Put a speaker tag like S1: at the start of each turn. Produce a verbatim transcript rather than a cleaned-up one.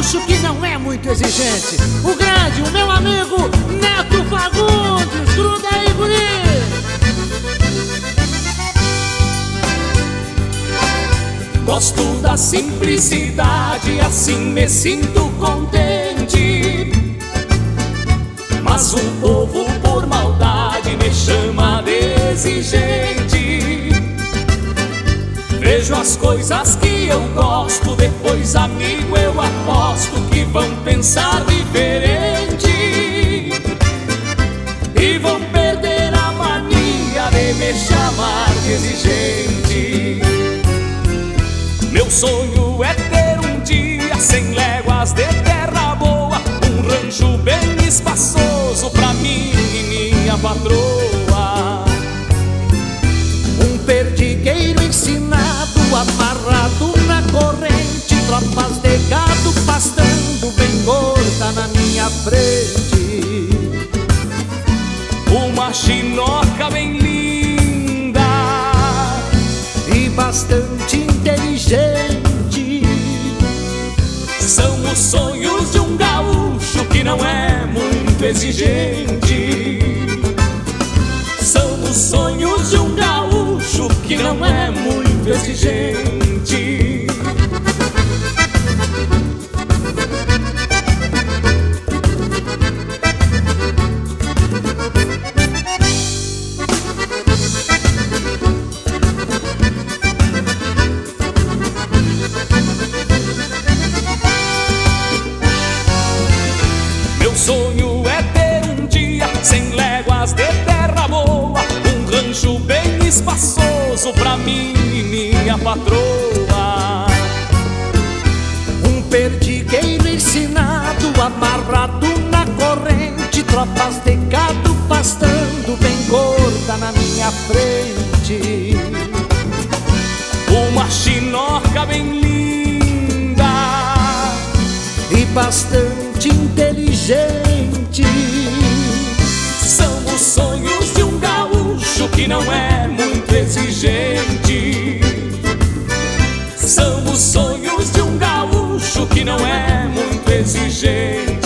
S1: gaúcho que não é muito exigente. O grande, o meu amigo Neto Fagundes. Gruda aí, guri!
S2: Gosto da simplicidade, assim me sinto contente. Mas o povo por maldade me chama de exigente. Vejo as coisas que eu gosto, depois, amigo, eu aposto que vão pensar diferente e vão perder a mania de me chamar de exigente. Meu sonho é ter um dia cem léguas de terra boa, um rancho bem espaçoso pra mim e minha patroa.
S1: Um perdigueiro ensinado, amarrado na corrente, tropas de gado pastando bem gorda na minha frente.
S2: Uma chinoca bem linda
S1: e bastante inteligente.
S2: São os sonhos de um gaúcho que não é muito exigente. São os sonhos de um gaúcho que não é muito exigente. Meu sonho é ter um dia cem léguas de terra boa, um rancho bem espaçoso pra mim e minha patroa.
S1: Um perdigueiro ensinado, amarrado na corrente, tropas de gado pastando bem gorda na minha frente.
S2: Uma chinoca bem linda
S1: e bastante inteligente.
S2: São os sonhos de um gaúcho que não é muito exigente. São os sonhos de um gaúcho que não é muito exigente.